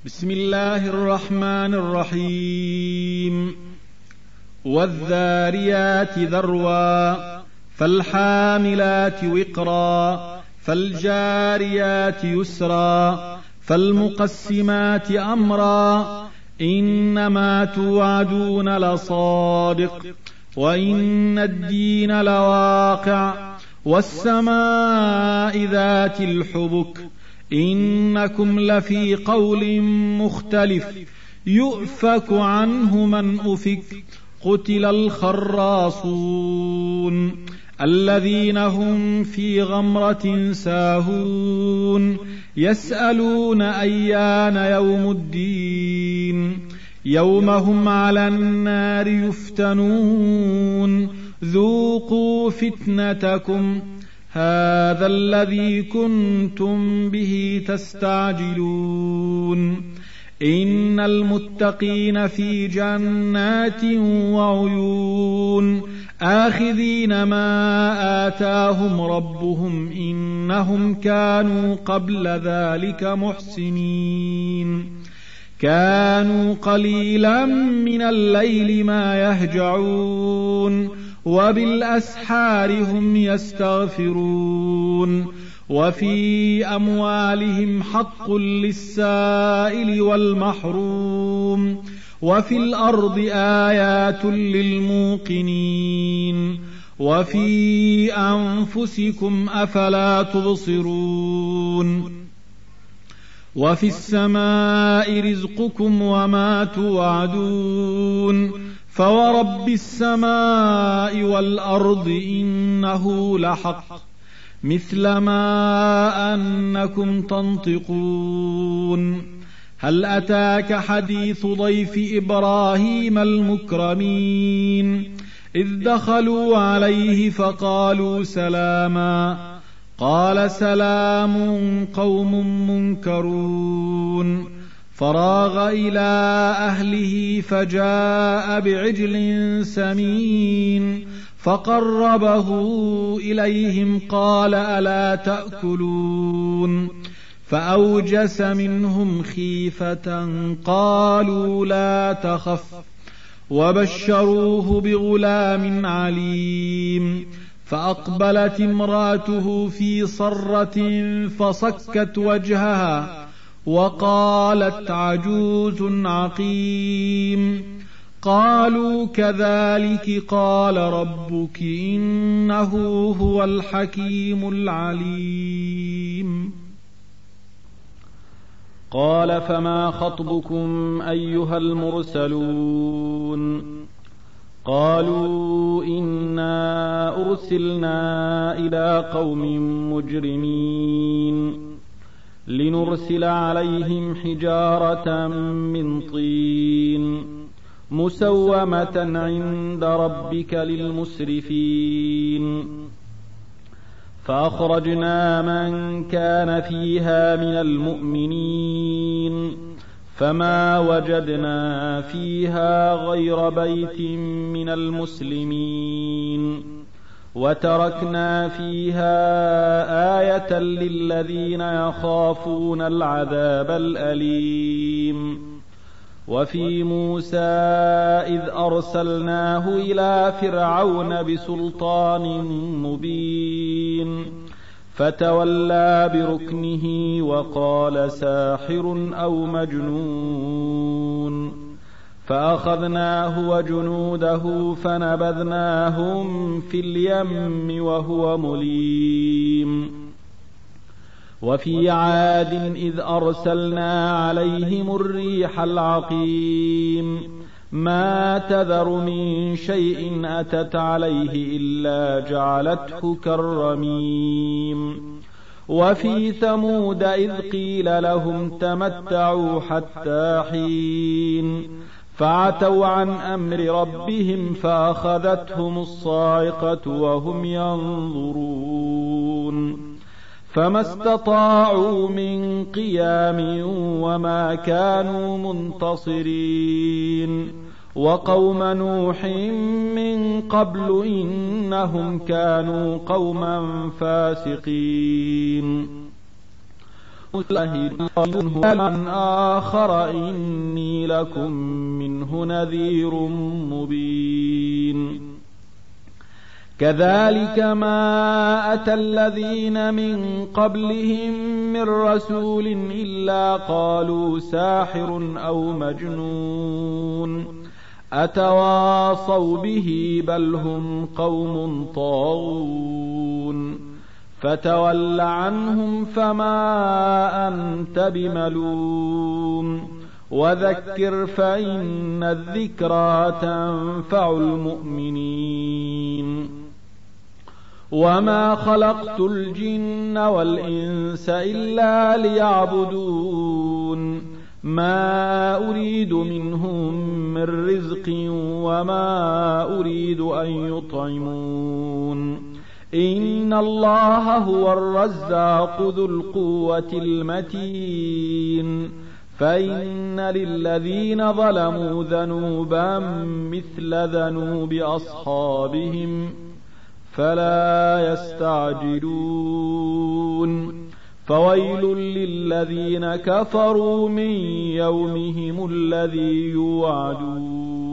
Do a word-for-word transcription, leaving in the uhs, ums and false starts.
بسم الله الرحمن الرحيم. والذاريات ذروا فالحاملات وقرا فالجاريات يسرا فالمقسمات أمرا إنما توعدون لصادق وإن الدين لواقع والسماء ذات الحبك إنكم لفي قول مختلف يؤفك عنه من أفك قتل الخراصون الذين هم في غمرة ساهون يسألون أيان يوم الدين يوم هم على النار يفتنون ذوقوا فتنتكم هذا الذي كنتم به تستعجلون إن المتقين في جنات وعيون آخذين ما آتاهم ربهم إنهم كانوا قبل ذلك محسنين كانوا قليلا من الليل ما يهجعون وبالأسحار هم يستغفرون وفي أموالهم حق للسائل والمحروم وفي الأرض آيات للموقنين وفي أنفسكم أفلا تبصرون وفي السماء رزقكم وما توعدون فورب السماء والأرض إنه لحق مثل ما أنكم تنطقون هل أتاك حديث ضيف إبراهيم المكرمين إذ دخلوا عليه فقالوا سلاما قال سلام قوم منكرون فراغ إلى أهله فجاء بعجل سمين فقربه إليهم قال ألا تأكلون فأوجس منهم خيفة قالوا لا تخف وبشروه بغلام عليم فأقبلت امراته في صرة فصكت وجهها وقالت عجوز عقيم قالوا كذلك قال ربك إنه هو الحكيم العليم. قال فما خطبكم أيها المرسلون قالوا إنا أرسلنا إلى قوم مجرمين لنرسل عليهم حجارة من طين مسومة عند ربك للمسرفين فأخرجنا من كان فيها من المؤمنين فما وجدنا فيها غير بيت من المسلمين وتركنا فيها آية للذين يخافون العذاب الأليم. وفي موسى إذ أرسلناه إلى فرعون بسلطان مبين فتولى بركنه وقال ساحر أو مجنون فأخذناه وجنوده فنبذناهم في اليم وهو مليم. وفي عاد إذ أرسلنا عليهم الريح العقيم ما تذر من شيء أتت عليه إلا جعلته كالرميم. وفي ثمود إذ قيل لهم تمتعوا حتى حين فعتوا عن أمر ربهم فأخذتهم الصاعقة وهم ينظرون فما استطاعوا من قيام وما كانوا منتصرين. وقوم نوح من قبل إنهم كانوا قوما فاسقين. عن آخر إني لكم منه نذير مبين كذلك ما أتى الذين من قبلهم من رسول إلا قالوا ساحر أو مجنون أتواصوا به بل هم قوم طاغون فتول عنهم فما أنت بملوم وذكر فإن الذكرى تنفع المؤمنين وما خلقت الجن والإنس إلا ليعبدون ما أريد منهم من رزق وما أريد أن يطعمون إن الله هو الرزاق ذو القوة المتين فإن للذين ظلموا ذنوبا مثل ذنوب أصحابهم فلا يستعجلون فويل للذين كفروا من يومهم الذي يوعدون